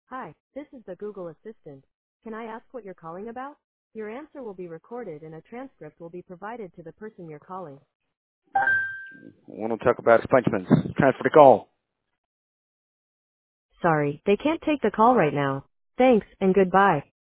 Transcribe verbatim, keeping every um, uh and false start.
Hi, this is the Google Assistant. Can I ask what you're calling about? Your answer will be recorded and a transcript will be provided to the person you're calling. I want to talk about expungements. Transfer the call. Sorry, they can't take the call right now. Thanks and goodbye.